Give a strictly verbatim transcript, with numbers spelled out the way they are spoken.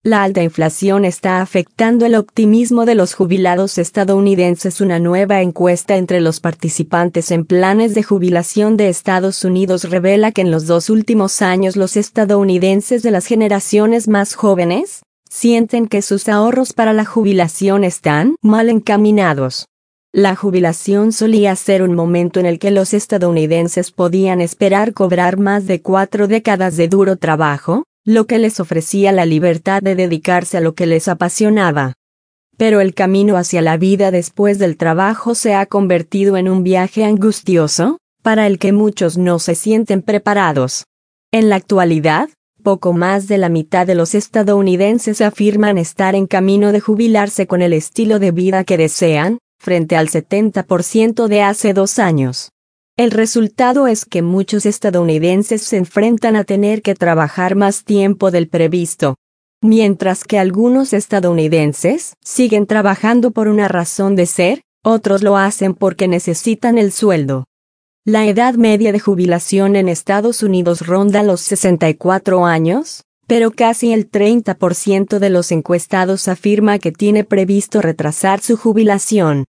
La alta inflación está afectando el optimismo de los jubilados estadounidenses. Una nueva encuesta entre los participantes en planes de jubilación de Estados Unidos revela que en los dos últimos años los estadounidenses de las generaciones más jóvenes sienten que sus ahorros para la jubilación están mal encaminados. La jubilación solía ser un momento en el que los estadounidenses podían esperar cobrar más de cuatro décadas de duro trabajo, lo que les ofrecía la libertad de dedicarse a lo que les apasionaba. Pero el camino hacia la vida después del trabajo se ha convertido en un viaje angustioso, para el que muchos no se sienten preparados. En la actualidad, poco más de la mitad de los estadounidenses afirman estar en camino de jubilarse con el estilo de vida que desean, frente al setenta por ciento de hace dos años. El resultado es que muchos estadounidenses se enfrentan a tener que trabajar más tiempo del previsto, mientras que algunos estadounidenses siguen trabajando por una razón de ser, otros lo hacen porque necesitan el sueldo. La edad media de jubilación en Estados Unidos ronda los sesenta y cuatro años, pero casi el treinta por ciento de los encuestados afirma que tiene previsto retrasar su jubilación.